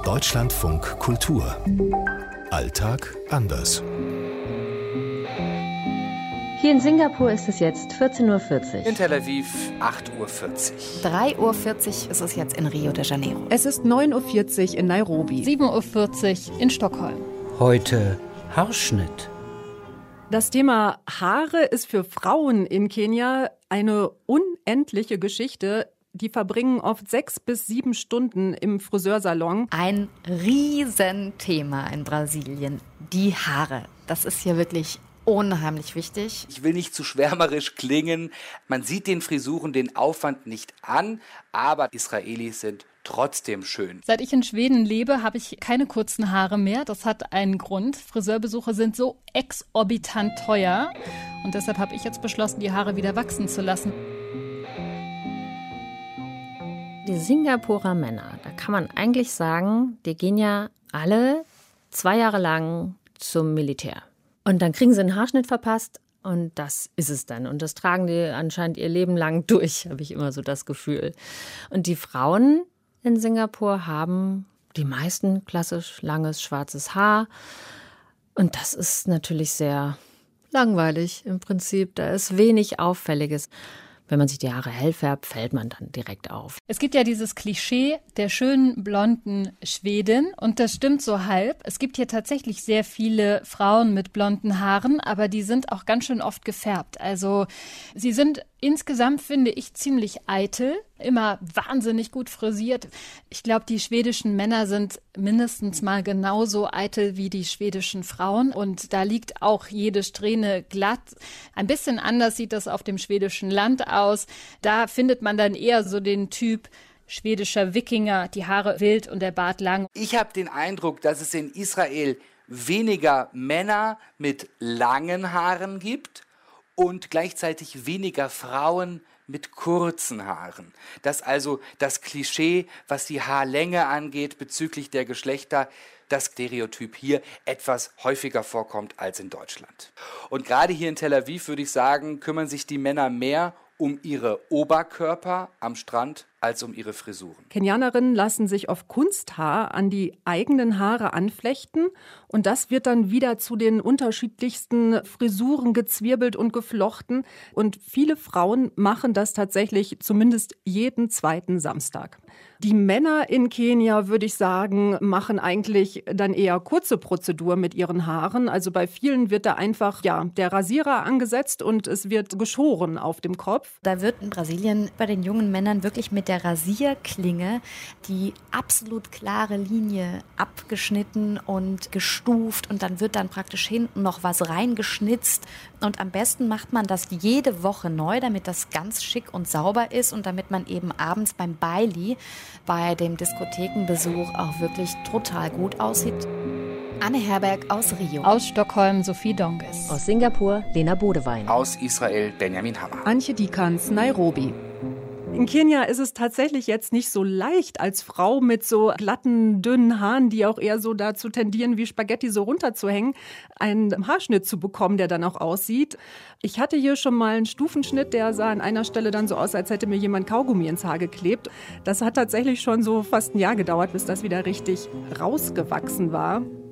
Deutschlandfunk Kultur. Alltag anders. Hier in Singapur ist es jetzt 14:40 Uhr. In Tel Aviv 8:40 Uhr. 3:40 Uhr ist es jetzt in Rio de Janeiro. Es ist 9:40 Uhr in Nairobi. 7:40 Uhr in Stockholm. Heute Haarschnitt. Das Thema Haare ist für Frauen in Kenia eine unendliche Geschichte. Die verbringen oft 6 bis 7 Stunden im Friseursalon. Ein Riesenthema in Brasilien, die Haare. Das ist hier wirklich unheimlich wichtig. Ich will nicht zu schwärmerisch klingen. Man sieht den Frisuren den Aufwand nicht an, aber Israelis sind trotzdem schön. Seit ich in Schweden lebe, habe ich keine kurzen Haare mehr. Das hat einen Grund. Friseurbesuche sind so exorbitant teuer. Und deshalb habe ich jetzt beschlossen, die Haare wieder wachsen zu lassen. Die Singapurer Männer, da kann man eigentlich sagen, die gehen ja alle 2 Jahre lang zum Militär. Und dann kriegen sie einen Haarschnitt verpasst und das ist es dann. Und das tragen die anscheinend ihr Leben lang durch, habe ich immer so das Gefühl. Und die Frauen in Singapur haben die meisten klassisch langes schwarzes Haar. Und das ist natürlich sehr langweilig im Prinzip. Da ist wenig Auffälliges. Wenn man sich die Haare hell färbt, fällt man dann direkt auf. Es gibt ja dieses Klischee der schönen blonden Schwedin und das stimmt so halb. Es gibt hier tatsächlich sehr viele Frauen mit blonden Haaren, aber die sind auch ganz schön oft gefärbt. Also sie sind insgesamt, finde ich, ziemlich eitel, immer wahnsinnig gut frisiert. Ich glaube, die schwedischen Männer sind mindestens mal genauso eitel wie die schwedischen Frauen und da liegt auch jede Strähne glatt. Ein bisschen anders sieht das auf dem schwedischen Land aus. Da findet man dann eher so den Typ schwedischer Wikinger, die Haare wild und der Bart lang. Ich habe den Eindruck, dass es in Israel weniger Männer mit langen Haaren gibt und gleichzeitig weniger Frauen mit kurzen Haaren. Dass also das Klischee, was die Haarlänge angeht bezüglich der Geschlechter, das Stereotyp hier etwas häufiger vorkommt als in Deutschland. Und gerade hier in Tel Aviv, würde ich sagen, kümmern sich die Männer mehr um ihre Oberkörper am Strand als um ihre Frisuren. Kenianerinnen lassen sich auf Kunsthaar an die eigenen Haare anflechten und das wird dann wieder zu den unterschiedlichsten Frisuren gezwirbelt und geflochten. Und viele Frauen machen das tatsächlich zumindest jeden 2. Samstag. Die Männer in Kenia, würde ich sagen, machen eigentlich dann eher kurze Prozedur mit ihren Haaren. Also bei vielen wird da einfach der Rasierer angesetzt und es wird geschoren auf dem Kopf. Da wird in Brasilien bei den jungen Männern wirklich mit der Rasierklinge die absolut klare Linie abgeschnitten und gestuft und dann wird dann praktisch hinten noch was reingeschnitzt und am besten macht man das jede Woche neu, damit das ganz schick und sauber ist und damit man eben abends beim Baili, bei dem Diskothekenbesuch auch wirklich total gut aussieht. Anne Herberg aus Rio. Aus Stockholm Sophie Donges. Aus Singapur Lena Bodewein. Aus Israel Benjamin Hammer. Antje Dikans, Nairobi. In Kenia ist es tatsächlich jetzt nicht so leicht, als Frau mit so glatten, dünnen Haaren, die auch eher so dazu tendieren, wie Spaghetti so runterzuhängen, einen Haarschnitt zu bekommen, der dann auch aussieht. Ich hatte hier schon mal einen Stufenschnitt, der sah an einer Stelle dann so aus, als hätte mir jemand Kaugummi ins Haar geklebt. Das hat tatsächlich schon so fast ein Jahr gedauert, bis das wieder richtig rausgewachsen war.